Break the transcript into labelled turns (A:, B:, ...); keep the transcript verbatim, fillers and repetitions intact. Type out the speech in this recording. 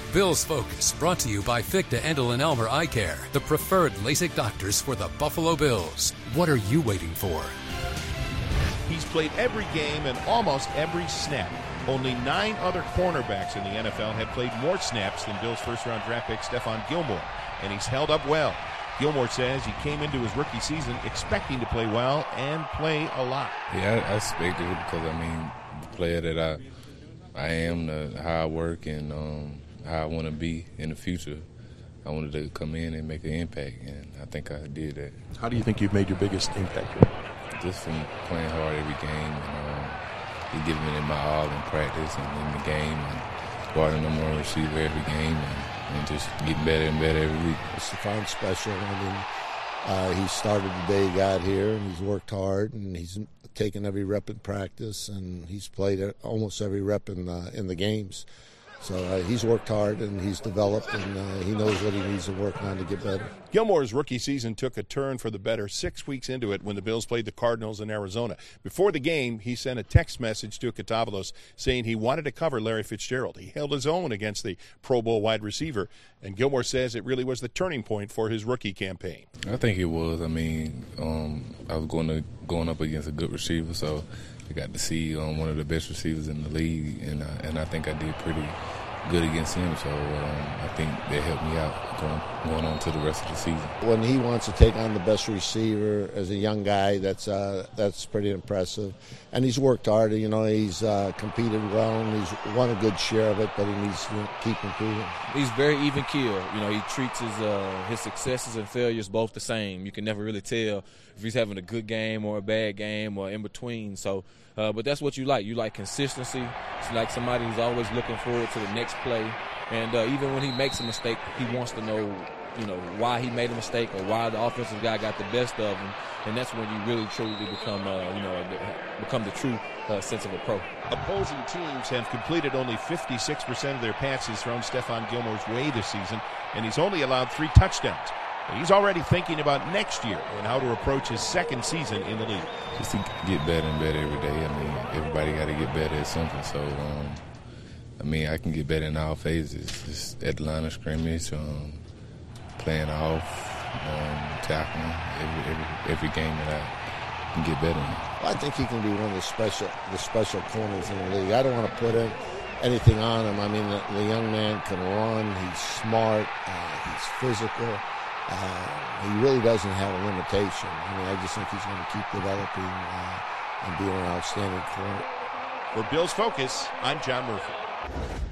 A: Bills Focus, brought to you by Ficta Endel and Elmer Eye Care, the preferred LASIK doctors for the Buffalo Bills. What are you waiting for?
B: He's played every game and almost every snap. Only nine other cornerbacks in the N F L have played more snaps than Bills' first-round draft pick Stephon Gilmore, and he's held up well. Gilmore says he came into his rookie season expecting to play well and play a lot.
C: Yeah, I, I expected it because, I mean, the player that I I am, the, how I work, and um, how I want to be in the future, I wanted to come in and make an impact, and I think I did that.
D: How do you think you've made your biggest impact here?
C: Just from playing hard every game, and um, giving it my all in practice and in the game, and guarding number one receiver every game, and, and just getting better and better every week.
E: Stephon's special. I mean, uh, he started the day he got here, and he's worked hard, and he's taken every rep in practice, and he's played almost every rep in uh, in the games. So uh, he's worked hard, and he's developed, and uh, he knows what he needs to work on to get better.
B: Gilmore's rookie season took a turn for the better six weeks into it when the Bills played the Cardinals in Arizona. Before the game, he sent a text message to Katabalos saying he wanted to cover Larry Fitzgerald. He held his own against the Pro Bowl wide receiver, and Gilmore says it really was the turning point for his rookie campaign.
C: I think it was. I mean, um, I was going to going up against a good receiver, so I got to see um, one of the best receivers in the league, and, uh, and I think I did pretty good against him, so um, I think that helped me out going, going on to the rest of the season.
E: When he wants to take on the best receiver as a young guy, that's uh, that's pretty impressive. And he's worked hard. You know, he's uh, competed well, and he's won a good share of it, but he needs to keep improving.
F: He's very even keel. You know, he treats his uh, his successes and failures both the same. You can never really tell if he's having a good game or a bad game or in between. So, uh, but that's what you like. You like consistency. It's like somebody who's always looking forward to the next play. And uh, even when he makes a mistake, he wants to know, you know, why he made a mistake or why the offensive guy got the best of him. And that's when you really truly become, uh, you know, become the true uh, sense of a pro.
B: Opposing teams have completed only fifty-six percent of their passes thrown Stephon Gilmore's way this season, and he's only allowed three touchdowns. He's already thinking about next year and how to approach his second season in the league.
C: Just to get better and better every day. I mean, everybody got to get better at something. So, um, I mean, I can get better in all phases. Just at the line of scrimmage, um, playing off, um, tackling, every, every every game that I can get better in.
E: I think he can be one of the special the special corners in the league. I don't want to put in anything on him. I mean, the, the young man can run. He's smart. Uh, he's physical. Uh, he really doesn't have a limitation. I mean, I just think he's going to keep developing uh, and being an outstanding corner.
B: For Bills Focus, I'm John Murphy.